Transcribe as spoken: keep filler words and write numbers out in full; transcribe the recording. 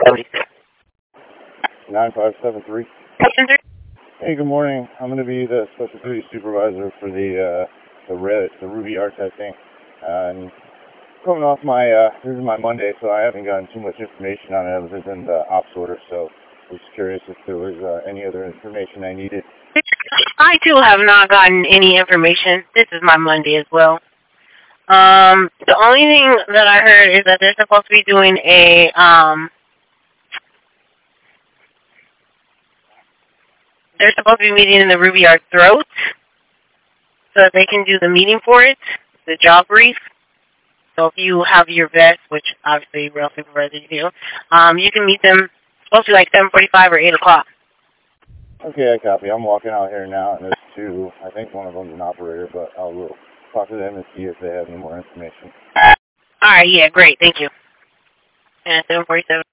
nine five seven three. Hey, good morning. I'm going to be the special duty supervisor for the uh, the Red, the Ruby art testing. Uh, and coming off my, uh, this is my Monday, so I haven't gotten too much information on it other than the ops order. So I was curious if there was uh, any other information I needed. I too have not gotten any information. This is my Monday as well. Um, the only thing that I heard is that they're supposed to be doing a um. They're supposed to be meeting in the Ruby Art Throat so that they can do the meeting for it, the job brief. So if you have your vest, which obviously real supervisor you do, um, you can meet them. It's supposed to be like seven forty-five or eight o'clock. Okay, I copy. I'm walking out here now, and there's two. I think one of them's an operator, but I'll we'll talk to them and see if they have any more information. All right, yeah, great. Thank you. And seven forty-seven.